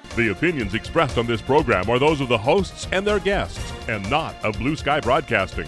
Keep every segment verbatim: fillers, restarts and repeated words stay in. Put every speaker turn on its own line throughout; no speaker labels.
The opinions expressed on this program are those of the hosts and their guests, and not of Blue Sky Broadcasting.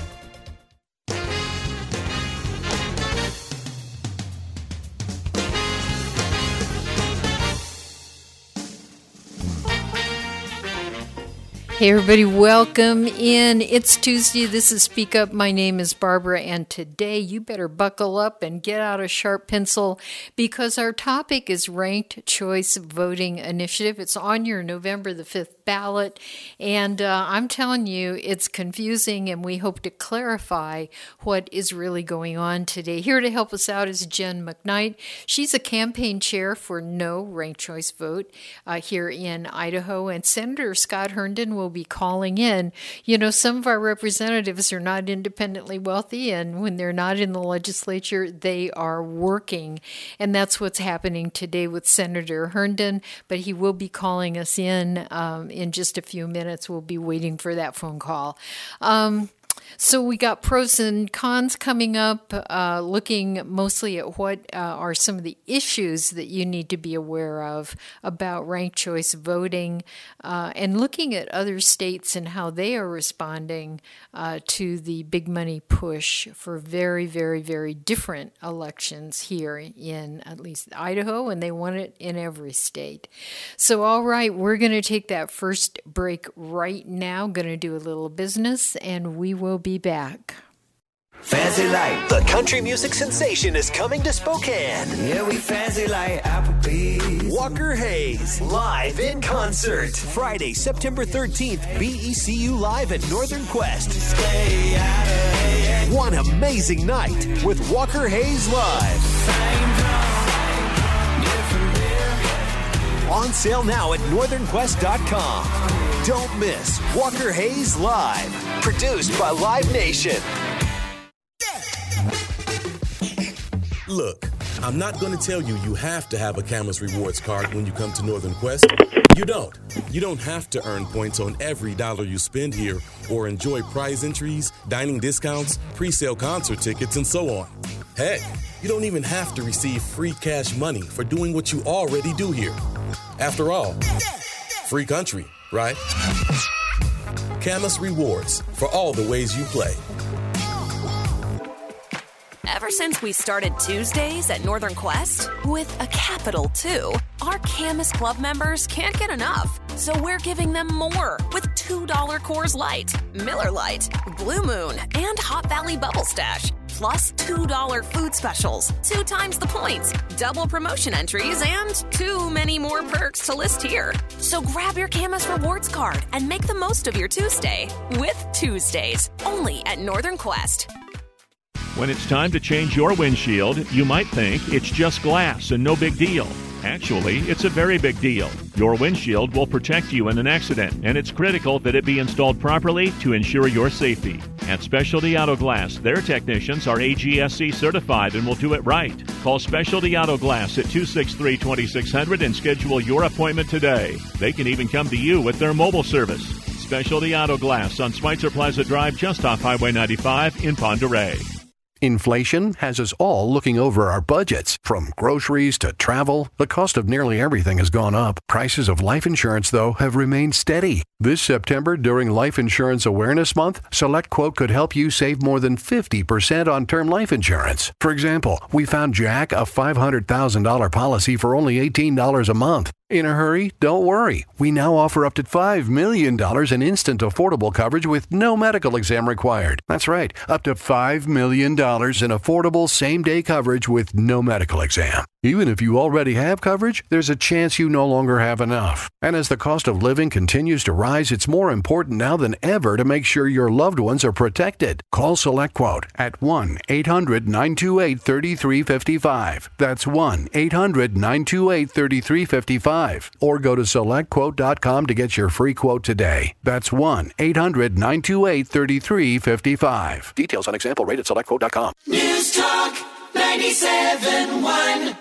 Hey everybody, welcome in. It's Tuesday. This is Speak Up. My name is Barbara, and today you better buckle up and get out a sharp pencil because our topic is Ranked Choice Voting Initiative. It's on your November the fifth ballot, and uh, I'm telling you, it's confusing, and we hope to clarify what is really going on today. Here to help us out is Jen McKnight. She's a campaign chair for No Ranked Choice Vote uh, here in Idaho, and Senator Scott Herndon will be calling in. You know, some of our representatives are not independently wealthy, and when they're not in the legislature, they are working. And that's what's happening today with Senator Herndon, but he will be calling us in um, in just a few minutes. We'll be waiting for that phone call. Um, So we got pros and cons coming up, uh, looking mostly at what uh, are some of the issues that you need to be aware of about ranked choice voting, uh, and looking at other states and how they are responding uh, to the big money push for very, very, very different elections here in at least Idaho, and they want it in every state. So, all right, we're going to take that first break right now, going to do a little business, and we will be back.
Fancy like the country music sensation is coming to Spokane.
Yeah, we fancy like Applebee's.
Walker Hayes live in concert Friday, September thirteenth. B E C U live at Northern Quest.
Stay out of
One amazing night with Walker Hayes live. On sale now at northern quest dot com. Don't miss Walker Hayes Live, produced by Live Nation.
Look, I'm not going to tell you you have to have a Camas Rewards card when you come to Northern Quest. You don't. You don't have to earn points on every dollar you spend here or enjoy prize entries, dining discounts, pre-sale concert tickets, and so on. Heck, you don't even have to receive free cash money for doing what you already do here. After all, free country, right? Camas Rewards, for all the ways you play.
Ever since we started Tuesdays at Northern Quest, with a capital two, our Camas Club members can't get enough. So we're giving them more with two dollar Coors Light, Miller Lite, Blue Moon, and Hot Valley Bubble Stash. Plus two dollar food specials, two times the points, double promotion entries, and too many more perks to list here. So grab your Camas Rewards card and make the most of your Tuesday with Tuesdays, only at Northern Quest.
When it's time to change your windshield, you might think it's just glass and no big deal. Actually, it's a very big deal. Your windshield will protect you in an accident, and it's critical that it be installed properly to ensure your safety. At Specialty Auto Glass, their technicians are A G S C certified and will do it right. Call Specialty Auto Glass at two six three, two six zero zero and schedule your appointment today. They can even come to you with their mobile service. Specialty Auto Glass on Schweitzer Plaza Drive, just off Highway ninety-five in Pend Oreille.
Inflation has us all looking over our budgets. From groceries to travel, the cost of nearly everything has gone up. Prices of life insurance, though, have remained steady. This September, during Life Insurance Awareness Month, SelectQuote could help you save more than fifty percent on term life insurance. For example, we found Jack a five hundred thousand dollars policy for only eighteen dollars a month. In a hurry? Don't worry. We now offer up to five million dollars in instant affordable coverage with no medical exam required. That's right, up to five million dollars in affordable same-day coverage with no medical exam. Even if you already have coverage, there's a chance you no longer have enough. And as the cost of living continues to rise, it's more important now than ever to make sure your loved ones are protected. Call SelectQuote at one eight hundred, nine two eight, three three five five. That's one eight hundred, nine two eight, three three five five. Or go to select quote dot com to get your free quote today. That's one eight hundred, nine two eight, three three five five. Details on example rate at select quote dot com.
News Talk ninety-seven point one.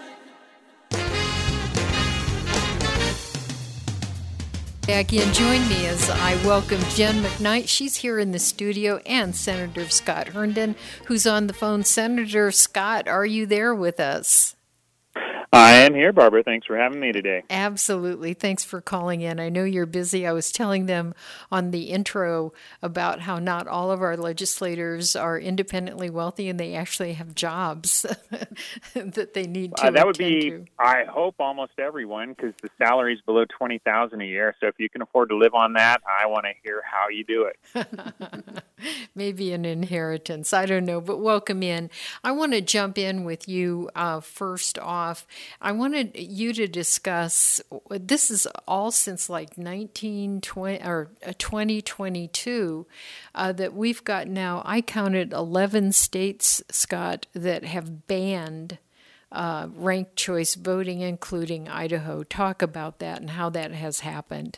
Back in, join me as I welcome Jen McKnight. She's here in the studio, and Senator Scott Herndon, who's on the phone. Senator Scott, are you there with us?
I am here, Barbara. Thanks for having me today.
Absolutely. Thanks for calling in. I know you're busy. I was telling them on the intro about how not all of our legislators are independently wealthy and they actually have jobs that they need to
uh, That would
attend
be,
to.
I hope, almost everyone, because the salary is below twenty thousand dollars a year. So if you can afford to live on that, I want to hear how you do it.
Maybe an inheritance. I don't know, but welcome in. I want to jump in with you uh, first off. I wanted you to discuss, this is all since like nineteen twenty or twenty twenty-two, uh, that we've got now, I counted eleven states, Scott, that have banned uh, ranked choice voting, including Idaho. Talk about that and how that has happened.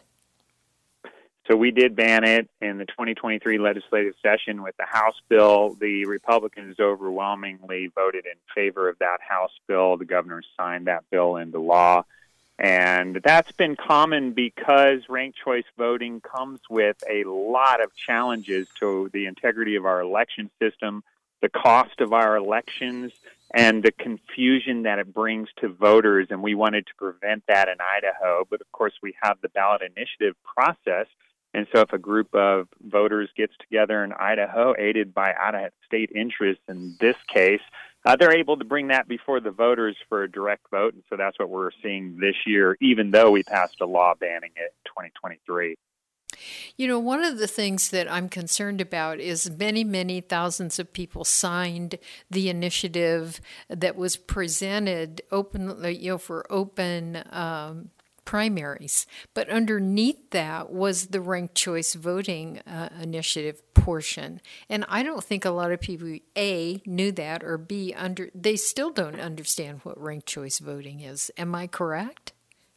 So we did ban it in the twenty twenty-three legislative session with the House bill. The Republicans overwhelmingly voted in favor of that House bill. The governor signed that bill into law. And that's been common because ranked choice voting comes with a lot of challenges to the integrity of our election system, the cost of our elections, and the confusion that it brings to voters. And we wanted to prevent that in Idaho. But of course, we have the ballot initiative process. And so if a group of voters gets together in Idaho, aided by out-of-state interests in this case, uh, they're able to bring that before the voters for a direct vote. And so that's what we're seeing this year, even though we passed a law banning it in twenty twenty-three.
You know, one of the things that I'm concerned about is many, many thousands of people signed the initiative that was presented openly, you know, for open um primaries, but underneath that was the ranked choice voting uh, initiative portion. And I don't think a lot of people, A, knew that, or B, under they still don't understand what ranked choice voting is. Am I correct?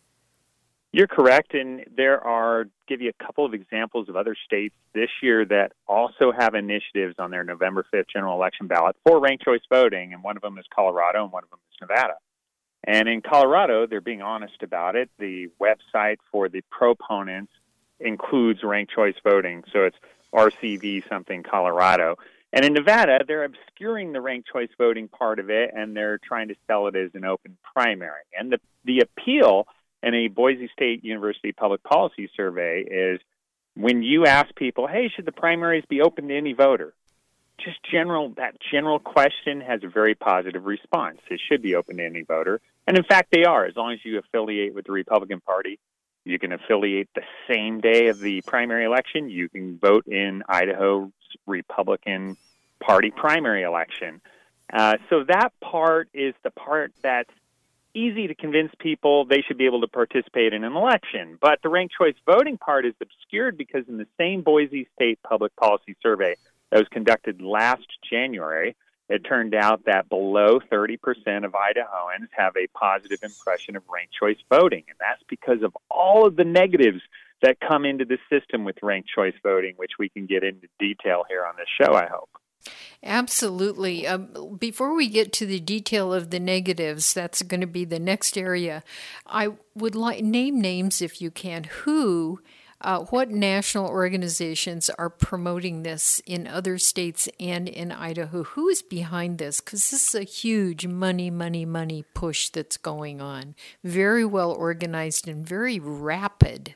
You're correct, and there are, give you a couple of examples of other states this year that also have initiatives on their November fifth general election ballot for ranked choice voting, and one of them is Colorado and one of them is Nevada. And in Colorado, they're being honest about it. The website for the proponents includes ranked choice voting. So it's R C V something Colorado. And in Nevada, they're obscuring the ranked choice voting part of it, and they're trying to sell it as an open primary. And the, the appeal in a Boise State University public policy survey is when you ask people, hey, should the primaries be open to any voter? Just general, that general question has a very positive response. It should be open to any voter. And in fact, they are. As long as you affiliate with the Republican Party, you can affiliate the same day of the primary election. You can vote in Idaho's Republican Party primary election. Uh, so that part is the part that's easy to convince people they should be able to participate in an election. But the ranked choice voting part is obscured because in the same Boise State public policy survey that was conducted last January, it turned out that below thirty percent of Idahoans have a positive impression of ranked choice voting. And that's because of all of the negatives that come into the system with ranked choice voting, which we can get into detail here on this show, I hope.
Absolutely. Um, before we get to the detail of the negatives, that's going to be the next area. I would like name names if you can. Who Uh, what national organizations are promoting this in other states and in Idaho? Who is behind this? Because this is a huge money, money, money push that's going on. Very well organized and very rapid.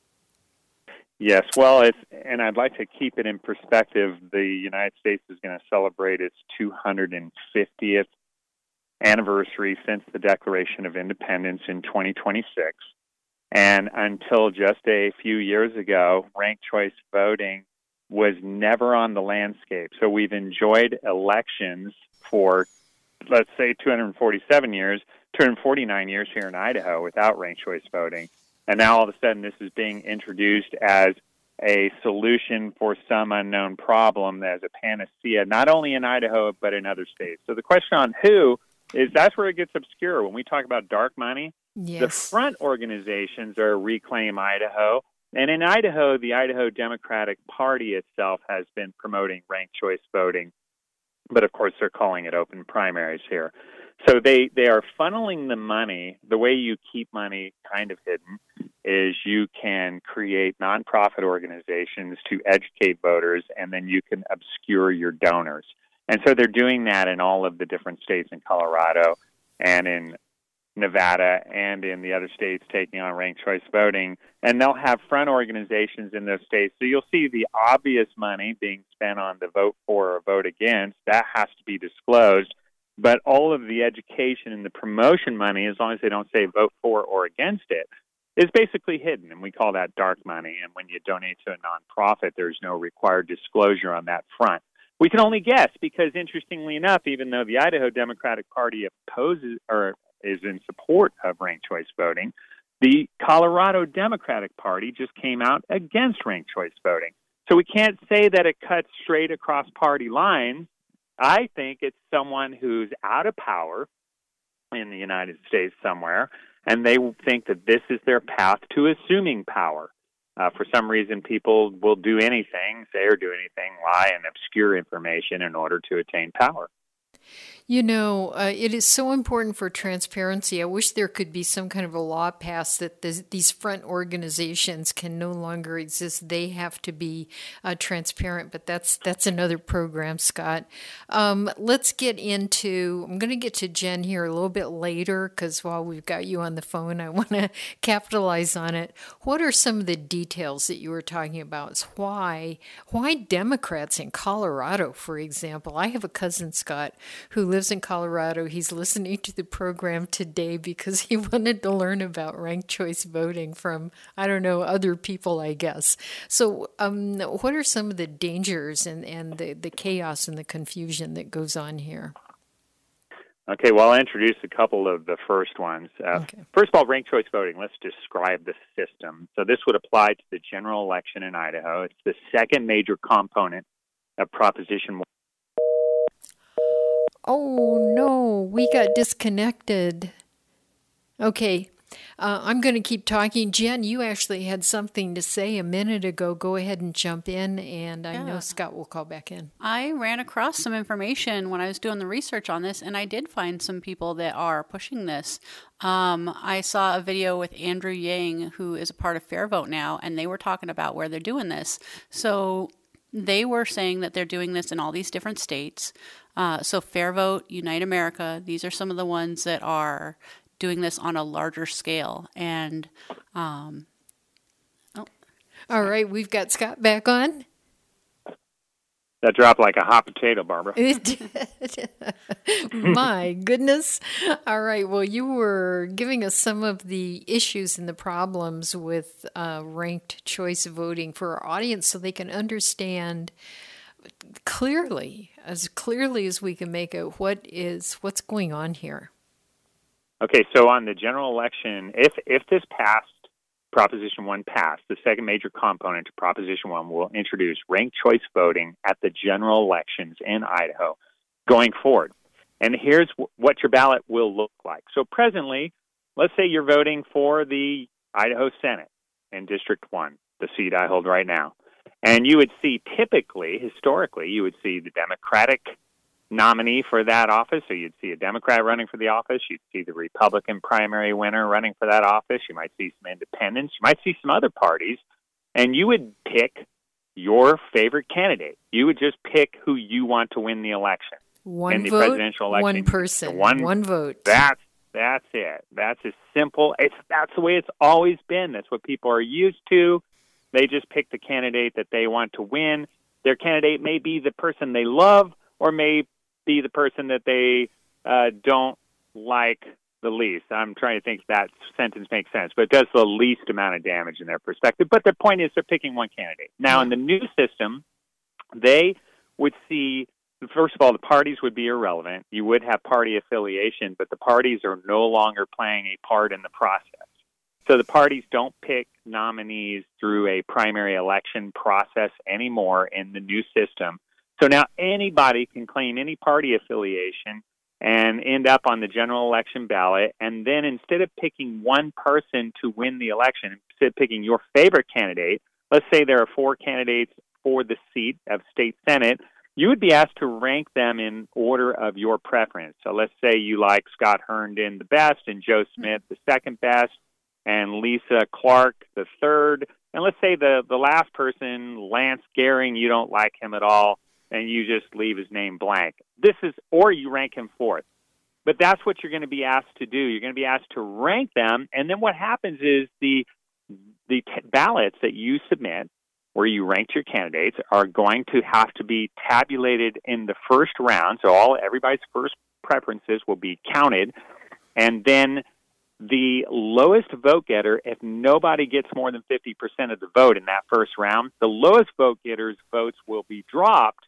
Yes, well, it's, and I'd like to keep it in perspective. The United States is going to celebrate its two hundred fiftieth anniversary since the Declaration of Independence in twenty twenty-six. And until just a few years ago, ranked choice voting was never on the landscape. So we've enjoyed elections for, let's say, two hundred forty-seven years, two hundred forty-nine years here in Idaho without ranked choice voting. And now all of a sudden this is being introduced as a solution for some unknown problem as a panacea, not only in Idaho, but in other states. So the question on who is, that's where it gets obscure. When we talk about dark money,
yes.
The front organizations are Reclaim Idaho. And in Idaho, the Idaho Democratic Party itself has been promoting ranked choice voting. But of course, they're calling it open primaries here. So they, they are funneling the money. The way you keep money kind of hidden is you can create nonprofit organizations to educate voters, and then you can obscure your donors. And so they're doing that in all of the different states in Colorado and in Nevada and in the other states taking on ranked choice voting, and they'll have front organizations in those states. So you'll see the obvious money being spent on the vote for or vote against. That has to be disclosed. But all of the education and the promotion money, as long as they don't say vote for or against it, is basically hidden, and we call that dark money. And when you donate to a nonprofit, there's no required disclosure on that front. We can only guess because, interestingly enough, even though the Idaho Democratic Party opposes or is in support of ranked choice voting, the Colorado Democratic Party just came out against ranked choice voting. So we can't say that it cuts straight across party lines. I think it's someone who's out of power in the United States somewhere, and they think that this is their path to assuming power. Uh, for some reason, people will do anything, say or do anything, lie and obscure information in order to attain power.
You know, uh, it is so important for transparency. I wish there could be some kind of a law passed that this, these front organizations can no longer exist. They have to be uh, transparent, but that's that's another program, Scott. Um, let's get into, I'm going to get to Jen here a little bit later because while we've got you on the phone, I want to capitalize on it. What are some of the details that you were talking about? Why, why Democrats in Colorado, for example? I have a cousin, Scott, who lives in Colorado. He's listening to the program today because he wanted to learn about ranked choice voting from, I don't know, other people, I guess. So um, what are some of the dangers and, and the, the chaos and the confusion that goes on here?
Okay, well, I'll introduce a couple of the first ones. Uh, okay. First of all, ranked choice voting. Let's describe the system. So this would apply to the general election in Idaho. It's the second major component of Proposition one.
Oh, no, we got disconnected. Okay, uh, I'm going to keep talking. Jen, you actually had something to say a minute ago. Go ahead and jump in, and I yeah. know Scott will call back in.
I ran across some information when I was doing the research on this, and I did find some people that are pushing this. Um, I saw a video with Andrew Yang, who is a part of Fair Vote now, and they were talking about where they're doing this. So they were saying that they're doing this in all these different states. Uh, so Fair Vote, Unite America, these are some of the ones that are doing this on a larger scale. And, um, oh.
All right, we've got Scott back on.
That dropped like a hot potato, Barbara.
It did. My goodness. All right. Well, you were giving us some of the issues and the problems with uh, ranked choice voting for our audience so they can understand clearly, as clearly as we can make it, what is what's going on here.
Okay. So on the general election, if if this passed, Proposition one passed, the second major component to Proposition one will introduce ranked choice voting at the general elections in Idaho going forward. And here's w- what your ballot will look like. So presently, let's say you're voting for the Idaho Senate in District one, the seat I hold right now. And you would see typically, historically, you would see the Democratic nominee for that office. So you'd see a Democrat running for the office. You'd see the Republican primary winner running for that office. You might see some independents. You might see some other parties. And you would pick your favorite candidate. You would just pick who you want to win the election.
One
in the
vote,
presidential election.
one person,
one,
one vote.
That's, that's it. That's as simple. It's, that's the way it's always been. That's what people are used to. They just pick the candidate that they want to win. Their candidate may be the person they love or may be the person that they uh, don't like the least. I'm trying to think if that sentence makes sense, but it does the least amount of damage in their perspective. But the point is they're picking one candidate. Now, in the new system, they would see, first of all, the parties would be irrelevant. You would have party affiliation, but the parties are no longer playing a part in the process. So the parties don't pick nominees through a primary election process anymore in the new system. So now anybody can claim any party affiliation and end up on the general election ballot. And then instead of picking one person to win the election, instead of picking your favorite candidate, let's say there are four candidates for the seat of state senate, you would be asked to rank them in order of your preference. So let's say you like Scott Herndon the best and Joe Smith the second best and Lisa Clark the third. And let's say the, the last person, Lance Gehring, you don't like him at all, and you just leave his name blank. This is, or you rank him fourth. but that's what you're going to be asked to do. You're going to be asked to rank them, and then what happens is the the t- ballots that you submit, where you ranked your candidates, are going to have to be tabulated in the first round. So all everybody's first preferences will be counted, and then the lowest vote getter, if nobody gets more than fifty percent of the vote in that first round, the lowest vote getter's votes will be dropped,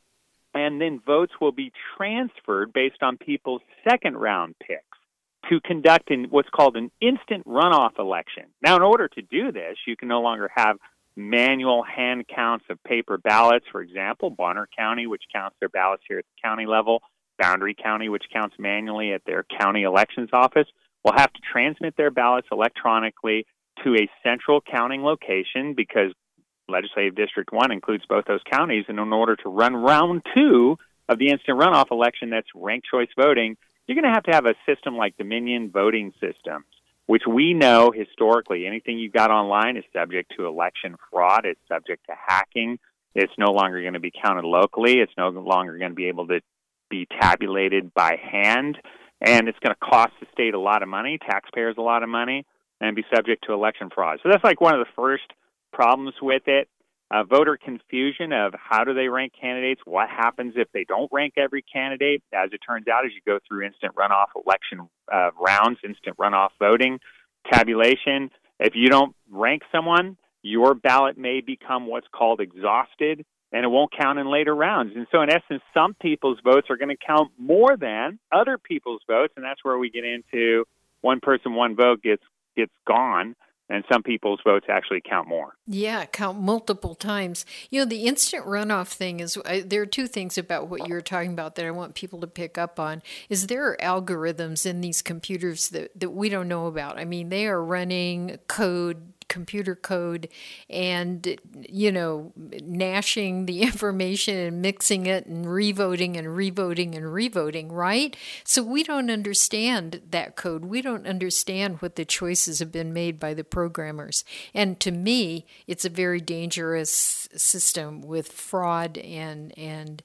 and then votes will be transferred based on people's second round picks to conduct in what's called an instant runoff election. Now, in order to do this, you can no longer have manual hand counts of paper ballots. For example, Bonner County, which counts their ballots here at the county level, Boundary County, which counts manually at their county elections office, will have to transmit their ballots electronically to a central counting location because Legislative District one includes both those counties. And in order to run round two of the instant runoff election that's ranked choice voting, you're going to have to have a system like Dominion voting systems, which we know historically anything you got online is subject to election fraud. It's subject to hacking. It's no longer going to be counted locally. It's no longer going to be able to be tabulated by hand. And it's going to cost the state a lot of money, taxpayers a lot of money, and be subject to election fraud. So that's like one of the first problems with it. Uh, voter confusion of how do they rank candidates, what happens if they don't rank every candidate. As it turns out, as you go through instant runoff election uh, rounds, instant runoff voting, tabulation, if you don't rank someone, your ballot may become what's called exhausted, and it won't count in later rounds. And so in essence, some people's votes are going to count more than other people's votes, and that's where we get into one person, one vote gets gets gone, and some people's votes actually count more.
Yeah, count multiple times. You know, the instant runoff thing is, uh, there are two things about what you're talking about that I want people to pick up on, is there are algorithms in these computers that, that we don't know about. I mean, they are running code, computer code, and, you know, gnashing the information and mixing it and revoting and revoting and revoting, right? So we don't understand that code. We don't understand what the choices have been made by the programmers. And to me, it's a very dangerous system with fraud and, and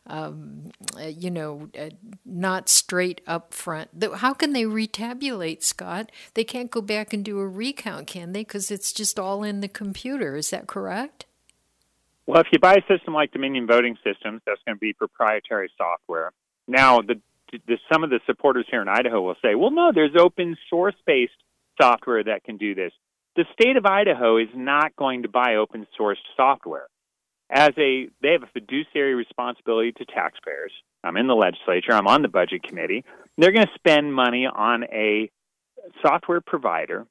um, uh, you know, uh, not straight up front. How can they retabulate, Scott? They can't go back and do a recount, can they? Because it's just all in the computer. Is that correct?
Well, if you buy a system like Dominion Voting Systems, that's going to be proprietary software. Now, the, the, some of the supporters here in Idaho will say, well, no, there's open source-based software that can do this. The state of Idaho is not going to buy open source software. As a, they have a fiduciary responsibility to taxpayers. I'm in the legislature. I'm on the budget committee. They're going to spend money on a software provider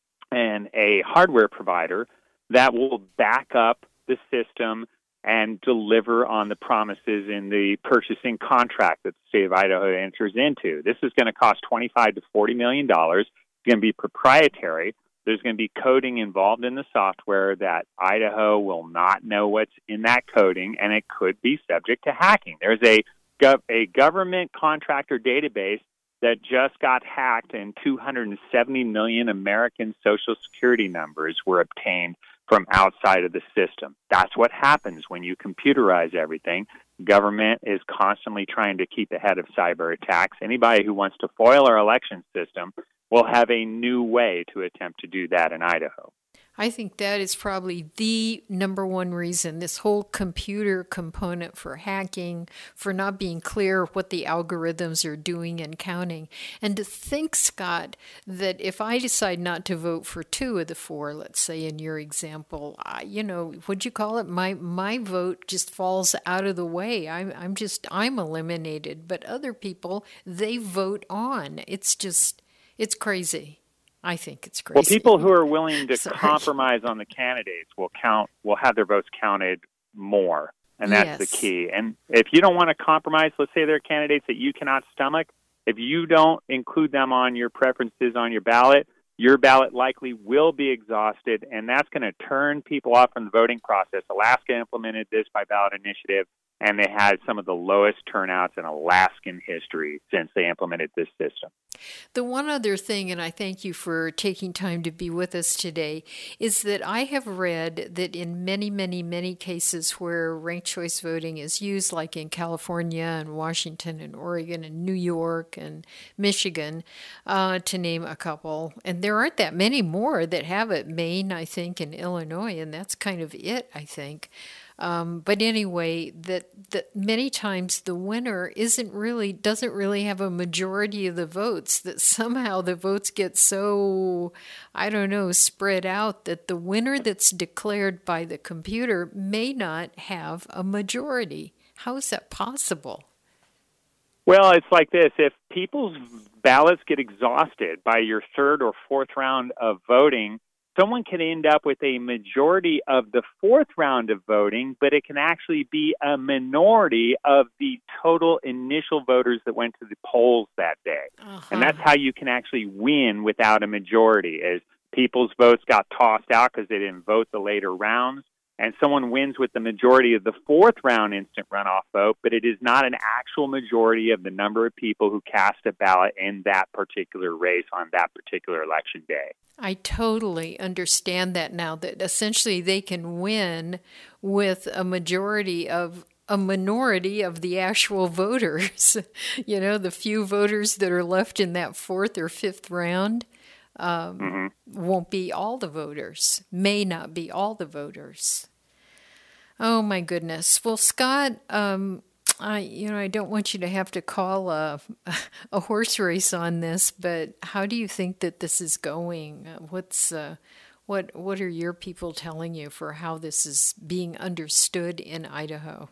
and a hardware provider that will back up the system and deliver on the promises in the purchasing contract that the state of Idaho enters into. This is going to cost twenty-five to forty million dollars. It's going to be proprietary. There's going to be coding involved in the software that Idaho will not know what's in that coding, and it could be subject to hacking. There's a, gov- a government contractor database that just got hacked, and two hundred seventy million American Social Security numbers were obtained from outside of the system. That's what happens when you computerize everything. Government is constantly trying to keep ahead of cyber attacks. Anybody who wants to foil our election system will have a new way to attempt to do that in Idaho.
I think that is probably the number one reason, this whole computer component for hacking, for not being clear what the algorithms are doing and counting. And to think, Scott, that if I decide not to vote for two of the four, let's say in your example, I, you know, what'd you call it? My my vote just falls out of the way. I'm, I'm just, I'm eliminated. But other people, they vote on. It's just, it's crazy. I think it's crazy.
Well, people who are willing to
Sorry.
compromise on the candidates will count, will have their votes counted more, and that's
Yes.
the key. And if you don't want to compromise, let's say there are candidates that you cannot stomach, if you don't include them on your preferences on your ballot, your ballot likely will be exhausted, and that's going to turn people off from the voting process. Alaska implemented this by ballot initiative. and they had some of the lowest turnouts in Alaskan history since they implemented this system.
The one other thing, and I thank you for taking time to be with us today, is that I have read that in many, many, many cases where ranked choice voting is used, like in California and Washington and Oregon and New York and Michigan, uh, to name a couple, and there aren't that many more that have it, Maine, I think, and Illinois, and that's kind of it, I think. Um, but anyway, that, that many times the winner isn't really, doesn't really have a majority of the votes, that somehow the votes get so, I don't know, spread out that the winner that's declared by the computer may not have a majority. How is that possible?
Well, it's like this. If people's ballots get exhausted by your third or fourth round of voting, someone can end up with a majority of the fourth round of voting, but it can actually be a minority of the total initial voters that went to the polls that day. Uh-huh. And that's how you can actually win without a majority, is people's votes got tossed out because they didn't vote the later rounds, and someone wins with the majority of the fourth round instant runoff vote, but it is not an actual majority of the number of people who cast a ballot in that particular race on that particular election day.
I totally understand that now, that essentially they can win with a majority of a minority of the actual voters. You know, the few voters that are left in that fourth or fifth round um, mm-hmm. won't be all the voters, may not be all the voters. Oh, my goodness. Well, Scott, um, I, you know, I don't want you to have to call a, a horse race on this, but how do you think that this is going? What's, uh, what, what are your people telling you for how this is being understood in Idaho?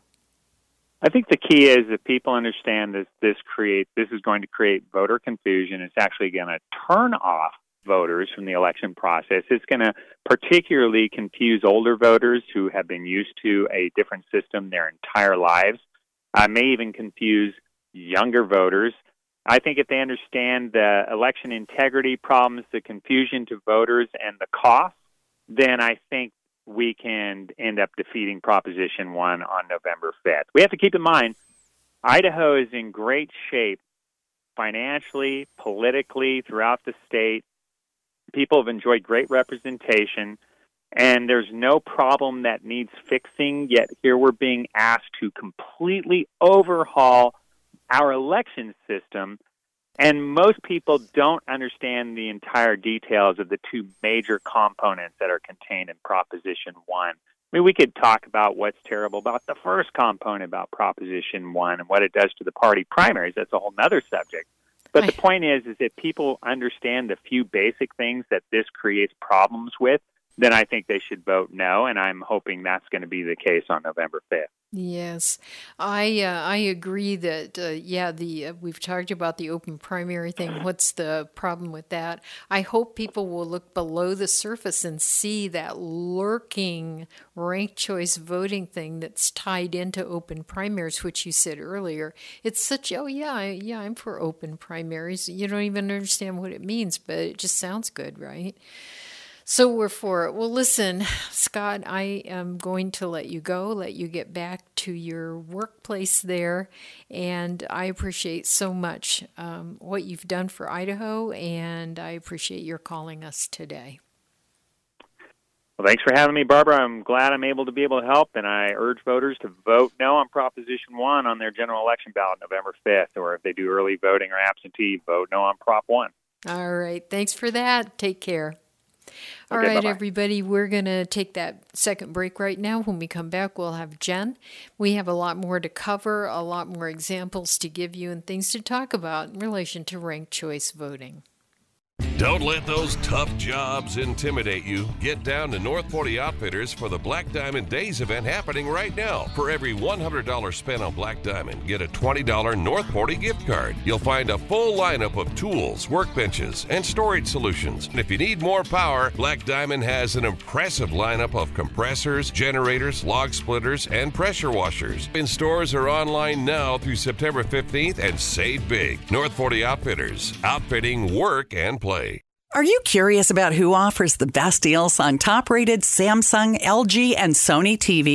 I think the key is that people understand that this create this is going to create voter confusion. It's actually going to turn off voters from the election process. It's going to particularly confuse older voters who have been used to a different system their entire lives. Uh, may even confuse younger voters. I think if they understand the election integrity problems, the confusion to voters, and the cost, then I think we can end up defeating Proposition one on November fifth. We have to keep in mind, Idaho is in great shape financially, politically, throughout the state. People have enjoyed great representation, and there's no problem that needs fixing, yet here we're being asked to completely overhaul our election system, and most people don't understand the entire details of the two major components that are contained in Proposition one. I mean, we could talk about what's terrible about the first component about Proposition one and what it does to the party primaries. That's a whole other subject. But the point is, is that people understand the few basic things that this creates problems with, then I think they should vote no, and I'm hoping that's going to be the case on November fifth.
Yes, I uh, I agree that, uh, yeah, the uh, we've talked about the open primary thing. What's the problem with that? I hope people will look below the surface and see that lurking ranked choice voting thing that's tied into open primaries, which you said earlier. It's such, oh, yeah, yeah, I'm for open primaries. You don't even understand what it means, but it just sounds good, right? So we're for it. Well, listen, Scott, I am going to let you go, let you get back to your workplace there, and I appreciate so much um, what you've done for Idaho, and I appreciate your calling us today.
Well, thanks for having me, Barbara. I'm glad I'm able to be able to help, and I urge voters to vote no on Proposition one on their general election ballot November fifth, or if they do early voting or absentee, vote no on Prop one.
All right. Thanks for that. Take care. All
okay,
right,
bye-bye.
everybody, we're going to take that second break right now. When we come back, we'll have Jen. We have a lot more to cover, a lot more examples to give you, and things to talk about in relation to ranked choice voting.
Don't let those tough jobs intimidate you. Get down to North Forty Outfitters for the Black Diamond Days event happening right now. For every one hundred dollars spent on Black Diamond, get a twenty dollars North Forty gift card. You'll find a full lineup of tools, workbenches, and storage solutions. And if you need more power, Black Diamond has an impressive lineup of compressors, generators, log splitters, and pressure washers. In stores or online now through September fifteenth, and save big. North Forty Outfitters, outfitting work and play.
Are you curious about who offers the best deals on top-rated Samsung, L G, and Sony T Vs?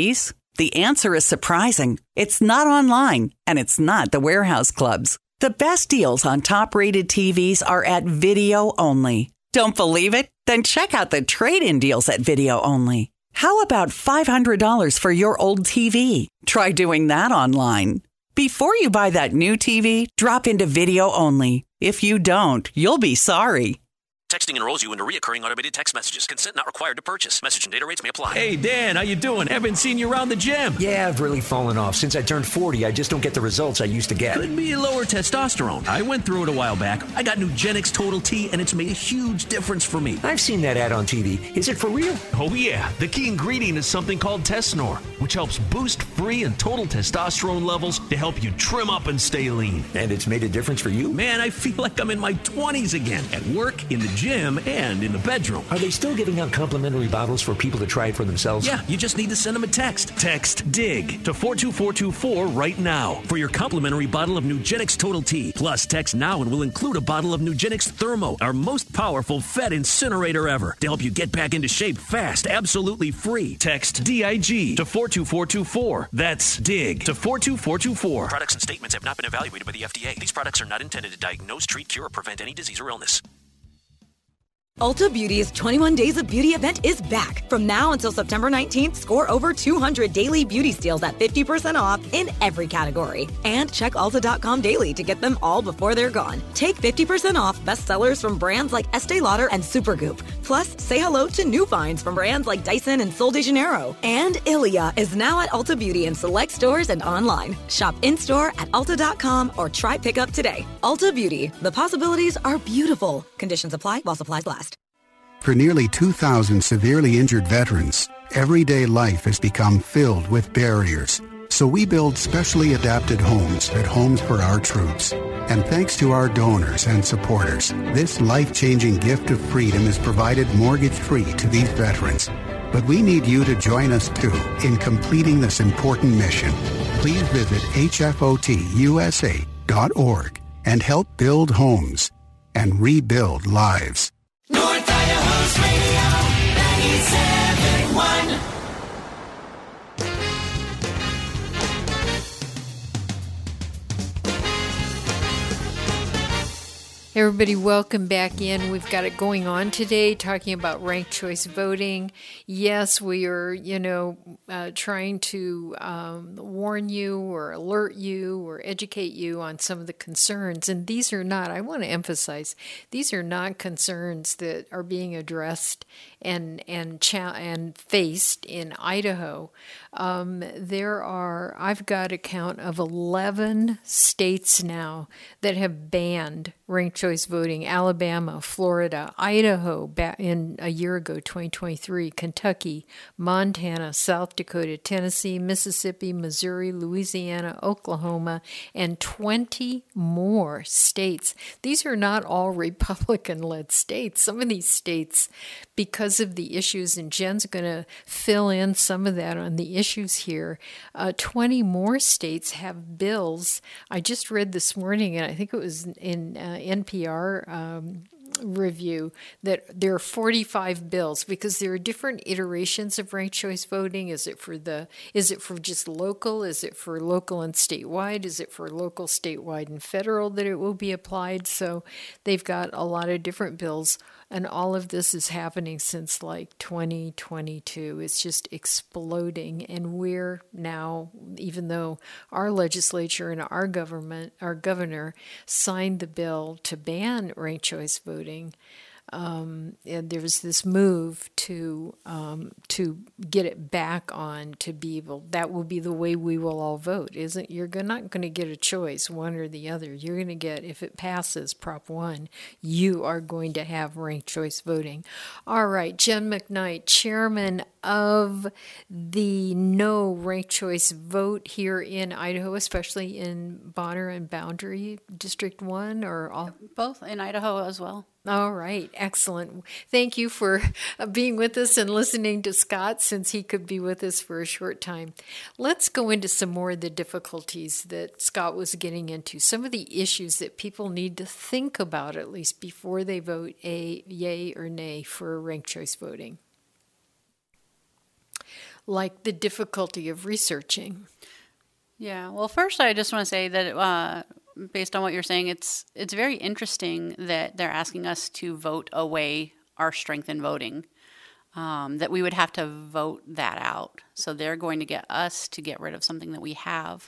The answer is surprising. It's not online, and it's not the warehouse clubs. The best deals on top-rated T Vs are at Video Only. Don't believe it? Then check out the trade-in deals at Video Only. How about five hundred dollars for your old T V? Try doing that online. Before you buy that new T V, drop into Video Only. If you don't, you'll be sorry.
Texting enrolls you into recurring automated text messages. Consent not required to purchase. Message and data rates may apply.
Hey, Dan, how you doing? Haven't seen you around the gym.
Yeah, I've really fallen off. Since I turned forty, I just don't get the results I used to get.
Could be lower testosterone. I went through it a while back. I got Nugenix Total T, and it's made a huge difference for me.
I've seen that ad on T V. Is it for real?
Oh, yeah. The key ingredient is something called Tesnor, which helps boost free and total testosterone levels to help you trim up and stay lean.
And it's made a difference for you?
Man, I feel like I'm in my twenties again, at work, in the gym, and in the bedroom.
Are they still giving out complimentary bottles for people to try it for themselves?
Yeah, you just need to send them a text. Text DIG to four two four two four right now for your complimentary bottle of Nugenix Total T. Plus, text now and we'll include a bottle of Nugenix Thermo, our most powerful fat incinerator ever, to help you get back into shape fast, absolutely free. Text D I G to four two four two four. That's DIG to four two four two four.
Products and statements have not been evaluated by the F D A. These products are not intended to diagnose, treat, cure, or prevent any disease or illness.
Ulta Beauty's twenty-one Days of Beauty event is back. From now until September nineteenth, score over two hundred daily beauty steals at fifty percent off in every category. And check Ulta dot com daily to get them all before they're gone. Take fifty percent off bestsellers from brands like Estee Lauder and Supergoop. Plus, say hello to new finds from brands like Dyson and Sol de Janeiro. And Ilia is now at Ulta Beauty in select stores and online. Shop in-store at Ulta dot com or try pickup today. Ulta Beauty. The possibilities are beautiful. Conditions apply while supplies last.
For nearly two thousand severely injured veterans, everyday life has become filled with barriers. So we build specially adapted homes at Homes for Our Troops. And thanks to our donors and supporters, this life-changing gift of freedom is provided mortgage-free to these veterans. But we need you to join us, too, in completing this important mission. Please visit H F O T U S A dot org and help build homes and rebuild lives.
North Idaho's Radio ninety-seven point one.
Everybody, welcome back in. We've got it going on today, talking about ranked choice voting. Yes, we are, you know, uh, trying to um, warn you or alert you or educate you on some of the concerns. And these are not, I want to emphasize, these are not concerns that are being addressed and and cha- and faced in Idaho. Um, there are, I've got a count of eleven states now that have banned ranked choice voting. Alabama, Florida, Idaho, back in a year ago, twenty twenty-three, Kentucky, Montana, South Dakota, Tennessee, Mississippi, Missouri, Louisiana, Oklahoma, and twenty more states. These are not all Republican-led states. Some of these states, because of the issues, and Jen's going to fill in some of that on the issues here, uh, twenty more states have bills. I just read this morning, and I think it was in uh, N P R um, review, that there are forty-five bills, because there are different iterations of ranked choice voting. Is it for the, is it for just local? Is it for local and statewide? Is it for local, statewide, and federal that it will be applied? So they've got a lot of different bills. And all of this is happening since like twenty twenty-two. It's just exploding. And we're now, even though our legislature and our government, our governor signed the bill to ban ranked choice voting, um, and there was this move to um, to get it back on, to be able, that will be the way we will all vote. Isn't, you're not going to get a choice, one or the other. You're going to get, if it passes Prop one, you are going to have ranked choice voting. All right, Jen McKnight, chairman of the No Ranked Choice Vote here in Idaho, especially in Bonner and Boundary District one, or all?
Both in Idaho as well.
All right, excellent. Thank you for being with us and listening to Scott, since he could be with us for a short time. Let's go into some more of the difficulties that Scott was getting into, some of the issues that people need to think about, at least before they vote a yay or nay for ranked choice voting. like the difficulty of researching.
Yeah. Well, first, I just want to say that uh, based on what you're saying, it's it's very interesting that they're asking us to vote away our strength in voting, um, that we would have to vote that out. So they're going to get us to get rid of something that we have.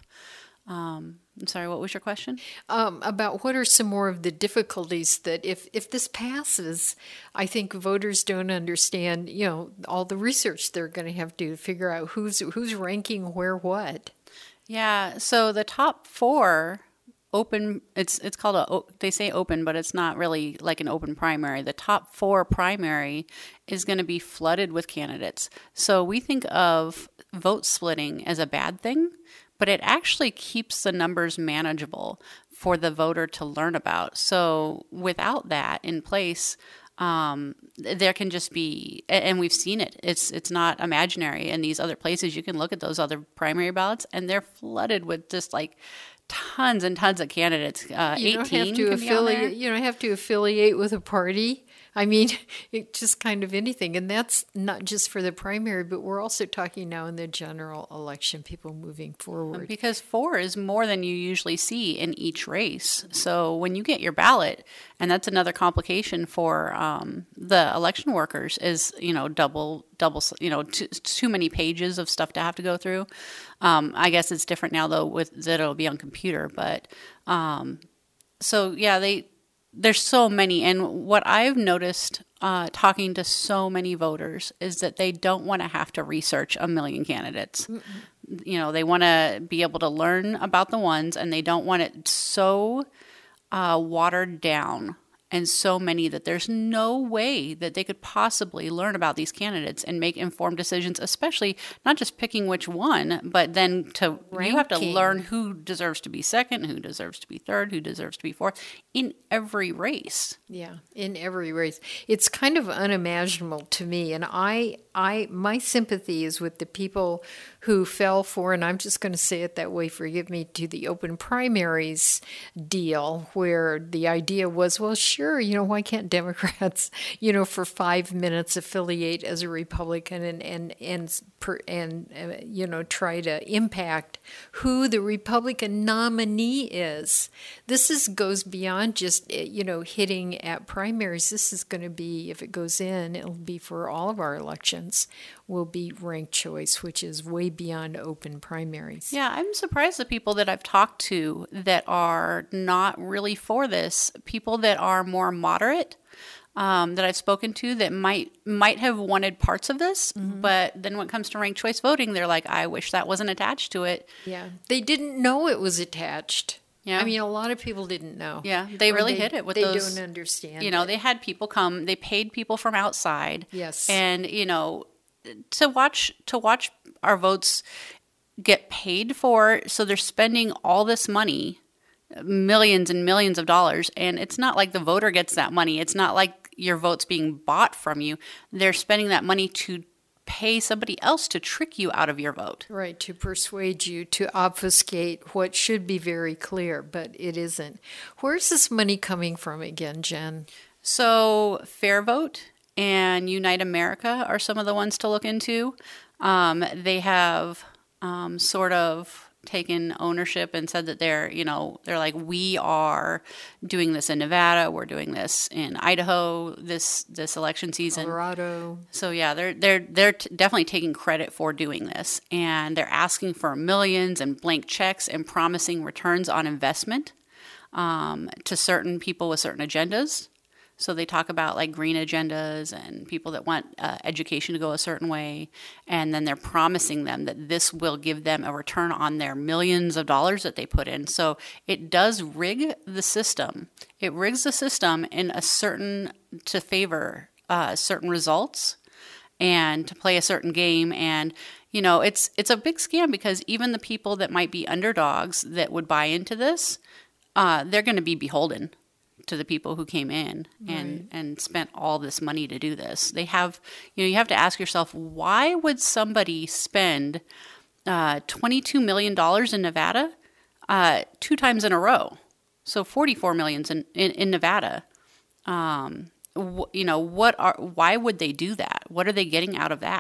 Um, I'm sorry, what was your question?
Um, about what are some more of the difficulties that if, if this passes, I think voters don't understand, you know, all the research they're going to have to figure out who's who's ranking where what.
Yeah, so the top four open, it's it's called a, they say open, but it's not really like an open primary. The top four primary is going to be flooded with candidates. So we think of vote splitting as a bad thing, but it actually keeps the numbers manageable for the voter to learn about. So without that in place, um, there can just be, and we've seen it, it's it's not imaginary. In these other places, you can look at those other primary ballots, and they're flooded with just like tons and tons of candidates. Uh,
you don't
eighteen
have to
can be on there.
affiliate. You don't have to affiliate with a party. I mean, it just kind of anything. And that's not just for the primary, but we're also talking now in the general election, people moving forward.
Because four is more than you usually see in each race. So when you get your ballot, and that's another complication for um, the election workers, is, you know, double, double, you know, t- too many pages of stuff to have to go through. Um, I guess it's different now, though, with that it'll be on computer. But um, so, yeah, they... There's so many, and what I've noticed uh, talking to so many voters is that they don't want to have to research a million candidates. Mm-mm. You know, they want to be able to learn about the ones, and they don't want it so uh, watered down and so many that there's no way that they could possibly learn about these candidates and make informed decisions, especially not just picking which one, but then to Ranking. You have to learn who deserves to be second, who deserves to be third, who deserves to be fourth in every race.
Yeah, in every race. It's kind of unimaginable to me, and I I my sympathy is with the people who fell for, and I'm just going to say it that way, forgive me, to the open primaries deal, where the idea was, well, sure, you know, why can't Democrats, you know, for five minutes affiliate as a Republican and and and and uh, you know, try to impact who the Republican nominee is. This is goes beyond just, you know, hitting at primaries. This is going to be, if it goes in, it'll be for all of our elections, will be ranked choice, which is way beyond open primaries.
Yeah, I'm surprised the people that I've talked to that are not really for this, people that are more moderate, um, that I've spoken to that might might have wanted parts of this, mm-hmm. but then when it comes to ranked choice voting, they're like, I wish that wasn't attached to it.
Yeah, they didn't know it was attached. Yeah. I mean, a lot of people didn't know.
Yeah, they really they, hit it with
they
those.
They don't understand.
You know,
it.
They had people come, they paid people from outside.
Yes.
And, you know, to watch to watch our votes get paid for, so they're spending all this money, millions and millions of dollars, and it's not like the voter gets that money. It's not like your vote's being bought from you. They're spending that money to pay somebody else to trick you out of your vote.
Right, to persuade you, to obfuscate what should be very clear, but it isn't. Where's this money coming from again, Jen?
So Fair Vote and Unite America are some of the ones to look into. Um, they have um, sort of taken ownership and said that they're, you know, they're like, we are doing this in Nevada, we're doing this in Idaho this this election season,
Colorado.
So yeah, they're they're they're t- definitely taking credit for doing this, and they're asking for millions and blank checks and promising returns on investment um, to certain people with certain agendas. So they talk about like green agendas and people that want uh, education to go a certain way. And then they're promising them that this will give them a return on their millions of dollars that they put in. So it does rig the system. It rigs the system in a certain, to favor uh, certain results and to play a certain game. And, you know, it's it's a big scam because even the people that might be underdogs that would buy into this, uh, they're going to be beholden to the people who came in and, right. and spent all this money to do this. They have, you know, you have to ask yourself, why would somebody spend uh, twenty-two million dollars in Nevada uh, two times in a row? So forty-four million dollars in, in, in Nevada. Um, wh- you know, what are, why would they do that? What are they getting out of that?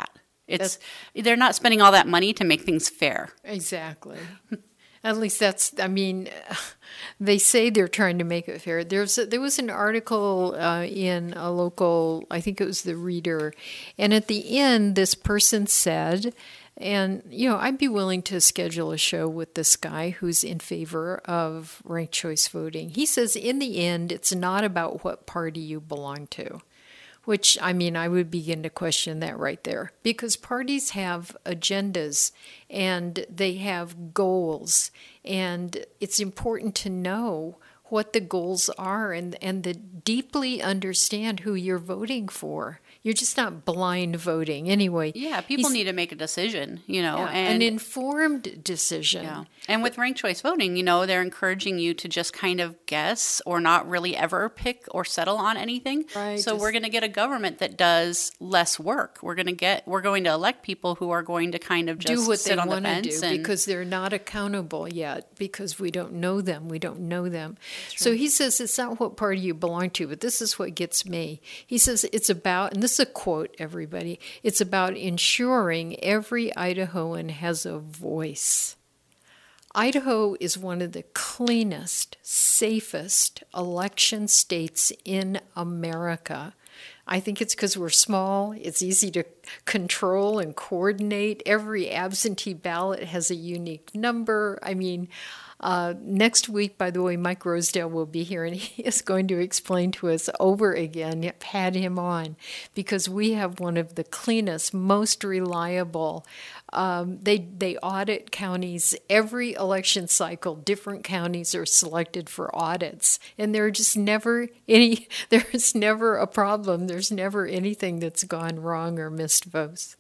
It's that's, they're not spending all that money to make things fair.
Exactly. At least that's, I mean, they say they're trying to make it fair. There's a, there was an article uh, in a local, I think it was the Reader, and at the end, this person said, and, you know, I'd be willing to schedule a show with this guy who's in favor of ranked choice voting. He says, in the end, it's not about what party you belong to. Which, I mean, I would begin to question that right there. Because parties have agendas and they have goals. And it's important to know what the goals are and, and to deeply understand who you're voting for. You're just not blind voting anyway.
Yeah, people need to make a decision, you know.
Yeah,
and,
an informed decision.
Yeah. And with ranked choice voting, you know, they're encouraging you to just kind of guess or not really ever pick or settle on anything.
Right.
So
just,
we're going to get a government that does less work. We're going to get, we're going to elect people who are going to kind of just
do what
sit
they
on the
want to
fence.
do
And,
because they're not accountable yet because we don't know them. We don't know them. So he says it's not what party you belong to, but this is what gets me. He says it's about, and this is a quote, everybody, it's about ensuring every Idahoan has a voice. Idaho is one of the cleanest, safest election states in America. I think it's because we're small. It's easy to control and coordinate. Every absentee ballot has a unique number. I mean, uh, next week, by the way, Mike Rosedale will be here, and he is going to explain to us over again, I've had him on, because we have one of the cleanest, most reliable. Um, they they audit counties every election cycle. Different counties are selected for audits, and there are just never any. There's never a problem. There's never anything that's gone wrong or missed votes.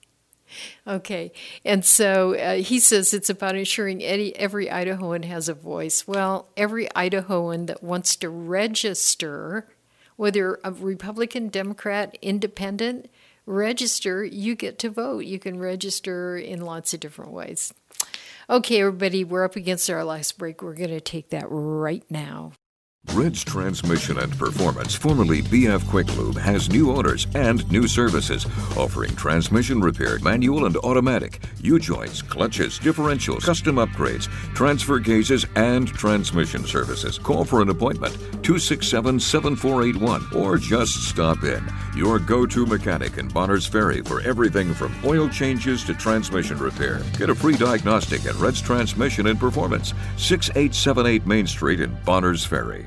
Okay, and so uh, he says it's about ensuring any, every Idahoan has a voice. Well, every Idahoan that wants to register, whether a Republican, Democrat, Independent, register, you get to vote. You can register in lots of different ways. Okay, everybody, we're up against our last break. We're going to take that right now.
Ridge Transmission and Performance, formerly B F Quick Lube, has new owners and new services, offering transmission repair, manual and automatic, U-joints, clutches, differentials, custom upgrades, transfer cases, and transmission services. Call for an appointment, two six seven, seven four eight one, or just stop in. Your go-to mechanic in Bonners Ferry for everything from oil changes to transmission repair. Get a free diagnostic at Ridge Transmission and Performance, six eight seven eight Main Street in Bonners Ferry.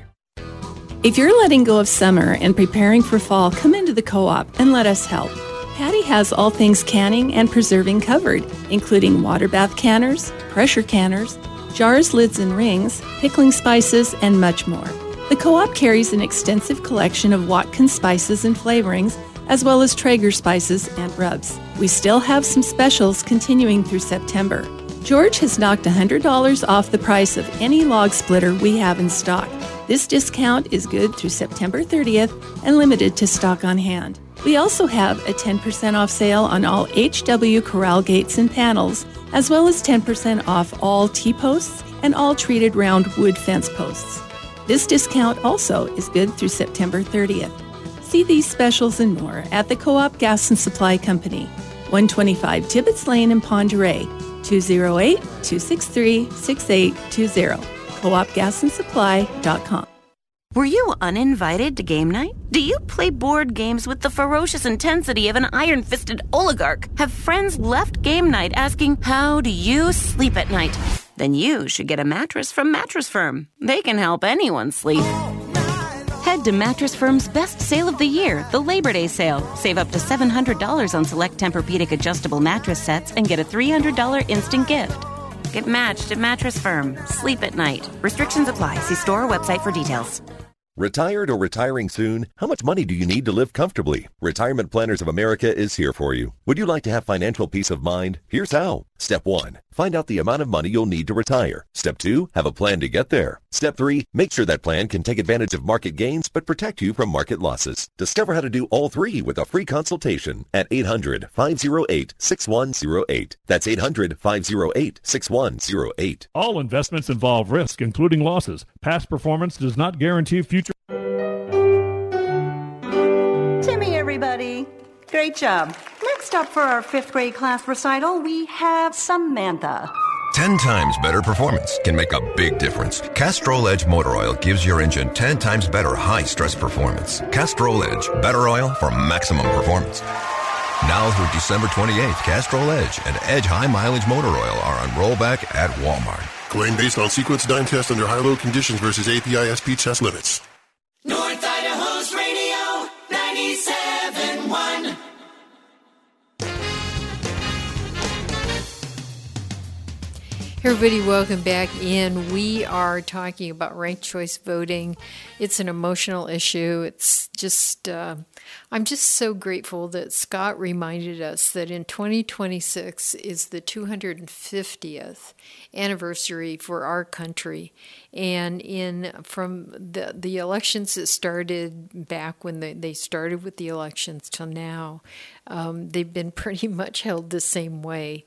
If you're letting go of summer and preparing for fall, come into the co-op and let us help. Patty has all things canning and preserving covered, including water bath canners, pressure canners, jars, lids, and rings, pickling spices, and much more. The co-op carries an extensive collection of Watkins spices and flavorings, as well as Traeger spices and rubs. We still have some specials continuing through September. George has knocked one hundred dollars off the price of any log splitter we have in stock. This discount is good through September thirtieth and limited to stock on hand. We also have a ten percent off sale on all H W corral gates and panels, as well as ten percent off all T-posts and all treated round wood fence posts. This discount also is good through September thirtieth. See these specials and more at the Co-op Gas and Supply Company, one twenty-five Tibbetts Lane in Pend Oreille, two oh eight, two six three, six eight two zero. co op gas and supply dot com.
Were you uninvited to game night? Do you play board games with the ferocious intensity of an iron-fisted oligarch? Have friends left game night asking, how do you sleep at night? Then you should get a mattress from Mattress Firm. They can help anyone sleep. Head to Mattress Firm's best sale of the year, the Labor Day sale. Save up to seven hundred dollars on select Tempur-Pedic adjustable mattress sets and get a three hundred dollars instant gift. Get matched at Mattress Firm. Sleep at night. Restrictions apply. See store or website for details.
Retired or retiring soon? How much money do you need to live comfortably? Retirement Planners of America is here for you. Would you like to have financial peace of mind? Here's how. Step one, find out the amount of money you'll need to retire. Step two, have a plan to get there. Step three, make sure that plan can take advantage of market gains but protect you from market losses. Discover how to do all three with a free consultation at eight hundred, five oh eight, six one oh eight. That's eight hundred, five oh eight, six one oh eight.
All investments involve risk, including losses. Past performance does not guarantee future.
Timmy, everybody. Great job. Next
Next up for our fifth grade class recital, we have Samantha.
ten times better performance can make a big difference. Castrol Edge Motor Oil gives your engine ten times better high-stress performance. Castrol Edge, better oil for maximum performance. Now through December twenty-eighth, Castrol Edge and Edge High Mileage Motor Oil are on rollback at Walmart.
Claim based on sequence dyne test under high-load conditions versus A P I S P test limits.
North Idaho's Radio, ninety-seven point one.
Hey everybody, welcome back in. We are talking about ranked choice voting. It's an emotional issue. It's just, uh, I'm just so grateful that Scott reminded us that in twenty twenty-six is the two hundred fiftieth anniversary for our country. And in from the the elections that started back when they, they started with the elections till now, um, they've been pretty much held the same way.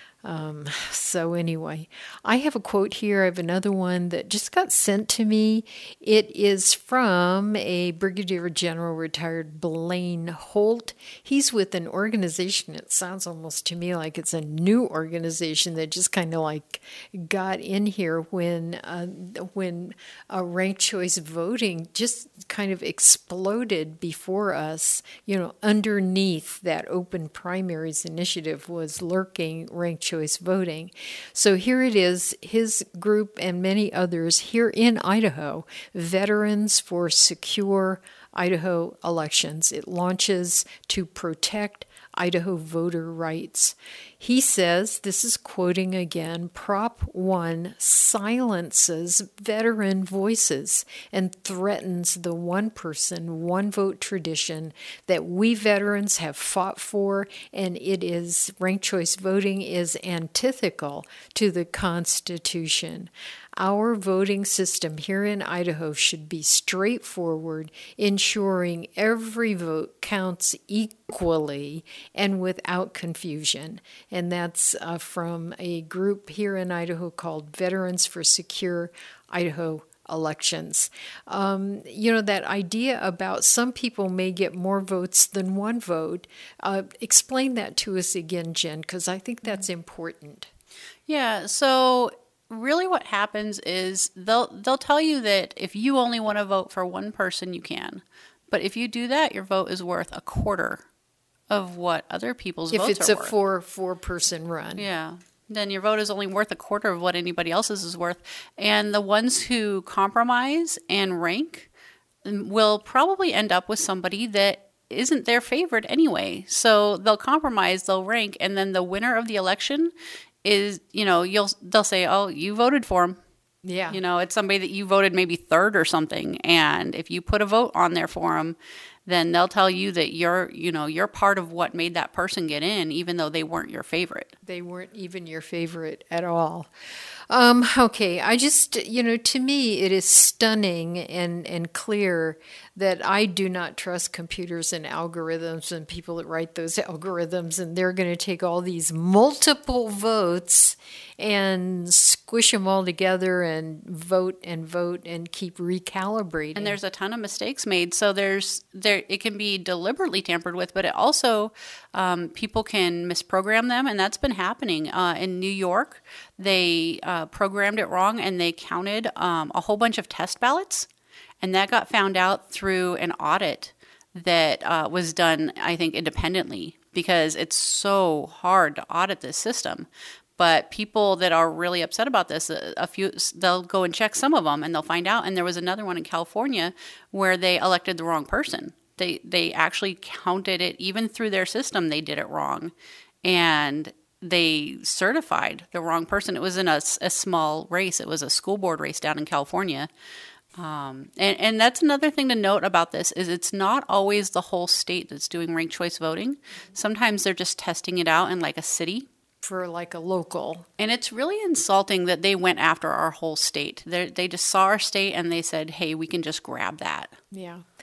Um, so anyway, I have a quote here. I have another one that just got sent to me. It is from a Brigadier General retired Blaine Holt. He's with an organization. It sounds almost to me like it's a new organization that just kind of like got in here when uh, when uh, ranked choice voting just kind of exploded before us. You know, underneath that open primaries initiative was lurking ranked choice choice voting. So here it is, his group and many others here in Idaho, Veterans for Secure Idaho Elections. It launches to protect Idaho voter rights. He says, this is quoting again, Prop one silences veteran voices and threatens the one person, one vote tradition that we veterans have fought for, and it is, ranked choice voting is antithetical to the Constitution. Our voting system here in Idaho should be straightforward, ensuring every vote counts equally and without confusion. And that's uh, from a group here in Idaho called Veterans for Secure Idaho Elections. Um, you know, that idea about some people may get more votes than one vote. Uh, explain that to us again, Jen, because I think that's important.
Yeah, so really what happens is they'll they'll tell you that if you only want to vote for one person, you can. But if you do that, your vote is worth a quarter of what other people's
if
votes are
it's a
worth.
four four person run.
Yeah. Then your vote is only worth a quarter of what anybody else's is worth. And the ones who compromise and rank will probably end up with somebody that isn't their favorite anyway. So they'll compromise, they'll rank, and then the winner of the election is, you know, you'll they'll say, oh, you voted for him.
Yeah.
You know, it's somebody that you voted maybe third or something. And if you put a vote on there for them, then they'll tell you that you're, you know, you're part of what made that person get in, even though they weren't your favorite.
They weren't even your favorite at all. Um, okay, I just, you know, to me, it is stunning and, and clear that I do not trust computers and algorithms and people that write those algorithms, and they're going to take all these multiple votes and squish them all together and vote and vote and keep recalibrating.
And there's a ton of mistakes made. So there's there it can be deliberately tampered with, but it also um, people can misprogram them, and that's been happening uh, in New York. They uh, programmed it wrong, and they counted um, a whole bunch of test ballots, and that got found out through an audit that uh, was done, I think, independently, because it's so hard to audit this system. But people that are really upset about this, a, a few, they'll go and check some of them, and they'll find out. And there was another one in California where they elected the wrong person. They they actually counted it, even through their system, they did it wrong. And they certified the wrong person. It was in a, a small race. It was a school board race down in California. Um, and, and that's another thing to note about this is it's not always the whole state that's doing ranked choice voting. Sometimes they're just testing it out in like a city.
For like a local.
And it's really insulting that they went after our whole state. They they just saw our state and they said, hey, we can just grab that.
Yeah.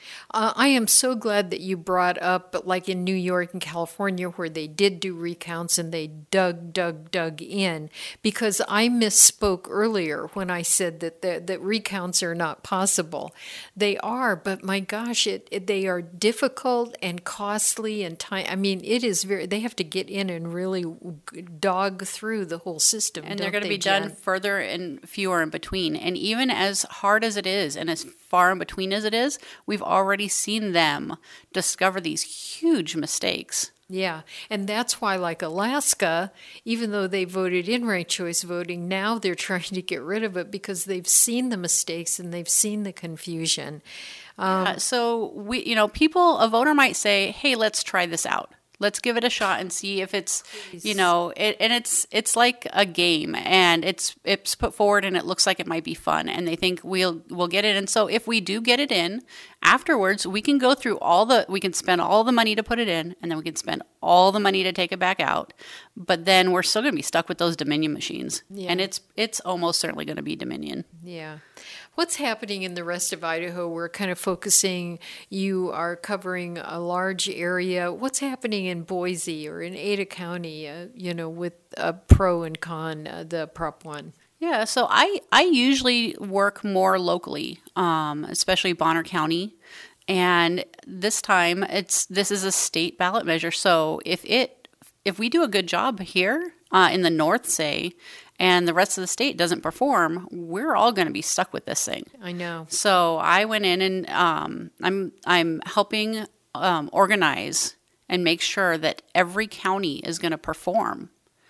Uh, I am so glad that you brought up, like in New York and California, where they did do recounts and they dug, dug, dug in, because I misspoke earlier when I said that the, that recounts are not possible. They are, but my gosh, it, it they are difficult and costly and time. I mean, it is very. They have to get in and really dog through the whole system,
and they're going to
they,
be
Jen?
done further and fewer in between. And even as hard as it is, and as far in between as it is, we've already seen them discover these huge mistakes.
Yeah, and that's why, like Alaska, even though they voted in ranked choice voting, now they're trying to get rid of it because they've seen the mistakes and they've seen the confusion. Um,
uh, so we, you know, people, a voter might say, "Hey, let's try this out. Let's give it a shot and see if it's, Please. you know, it, and it's it's like a game, and it's it's put forward, and it looks like it might be fun, and they think we'll we'll get it. And so if we do get it in, afterwards we can go through all the, we can spend all the money to put it in, and then we can spend all the money to take it back out. But then we're still going to be stuck with those Dominion machines,
Yeah.
and it's it's almost certainly going to be Dominion.
Yeah. What's happening in the rest of Idaho? We're kind of focusing, you are covering a large area. What's happening in Boise or in Ada County, uh, you know, with uh, pro and con, uh, the Prop one?
Yeah, so I, I usually work more locally, um, especially Bonner County. And this time, it's this is a state ballot measure. So if it if we do a good job here uh, in the north, say, and the rest of the state doesn't perform, we're all going to be stuck with this thing.
I know.
So I went in and um, I'm I'm helping um, organize and make sure that every county is going to perform.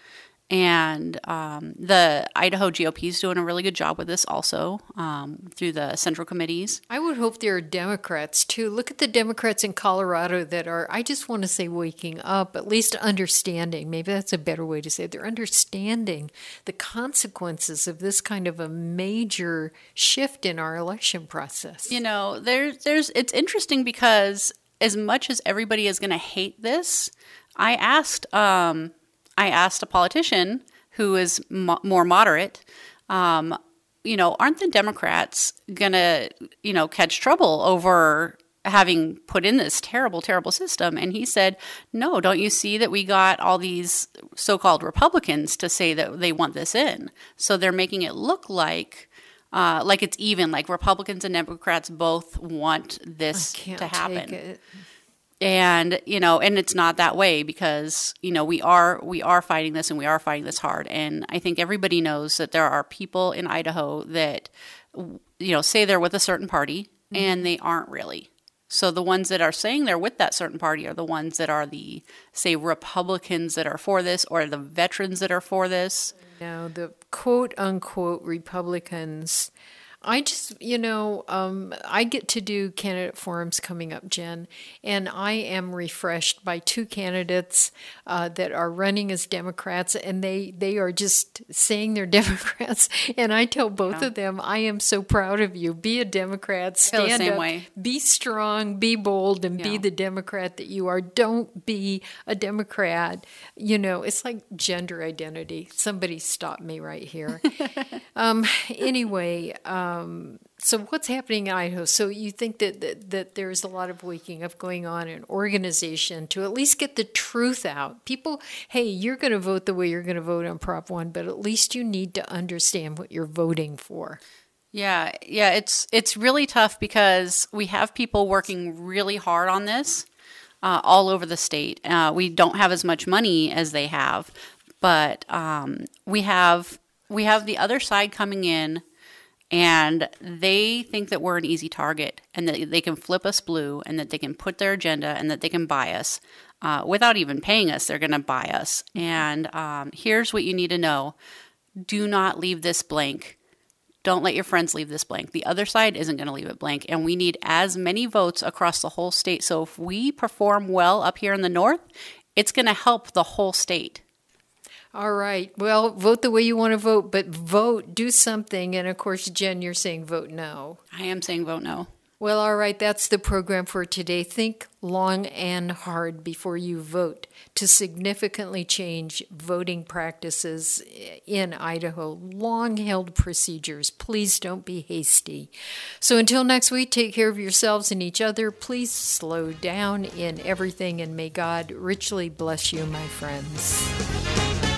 And um, the Idaho G O P is doing a really good job with this also um, through the central committees.
I would hope there are Democrats too. Look at the Democrats in Colorado that are, I just want to say waking up, at least understanding. Maybe that's a better way to say it. They're understanding the consequences of this kind of a major shift in our election process.
You know, there's, there's, it's interesting because as much as everybody is going to hate this, I asked... Um, I asked a politician who is mo- more moderate, um, you know, aren't the Democrats going to, you know, catch trouble over having put in this terrible, terrible system? And he said, no, don't you see that we got all these so-called Republicans to say that they want this in? So they're making it look like uh, like it's even, like Republicans and Democrats both want this to happen.
Take it.
And, you know, and it's not that way because, you know, we are we are fighting this and we are fighting this hard. And I think everybody knows that there are people in Idaho that, you know, say they're with a certain party mm-hmm. and they aren't really. So the ones that are saying they're with that certain party are the ones that are the, say, Republicans that are for this or the veterans that are for this.
Now, the quote unquote Republicans. I just, you know, um, I get to do candidate forums coming up, Jen, and I am refreshed by two candidates uh, that are running as Democrats, and they, they are just saying they're Democrats. And I tell both yeah. of them, I am so proud of you. Be a Democrat. Stand
I feel the same
up.
Way.
Be strong. Be bold, and yeah. be the Democrat that you are. Don't be a Democrat. You know, it's like gender identity. Somebody stop me right here. um, anyway. Um, Um, so what's happening in Idaho? So you think that, that that there's a lot of waking up going on in organization to at least get the truth out. People, hey, you're going to vote the way you're going to vote on Prop one, but at least you need to understand what you're voting for.
Yeah, yeah, it's it's really tough because we have people working really hard on this uh, all over the state. Uh, we don't have as much money as they have, but um, we have we have the other side coming in. And they think that we're an easy target and that they can flip us blue and that they can put their agenda and that they can buy us. Uh, without even paying us, they're going to buy us. And um, here's what you need to know. Do not leave this blank. Don't let your friends leave this blank. The other side isn't going to leave it blank. And we need as many votes across the whole state. So if we perform well up here in the north, it's going to help the whole state.
All right. Well, vote the way you want to vote, but vote, do something. And of course, Jen, you're saying vote no.
I am saying vote no.
Well, all right, that's the program for today. Think long and hard before you vote to significantly change voting practices in Idaho. Long-held procedures. Please don't be hasty. So until next week, take care of yourselves and each other. Please slow down in everything, and may God richly bless you, my friends.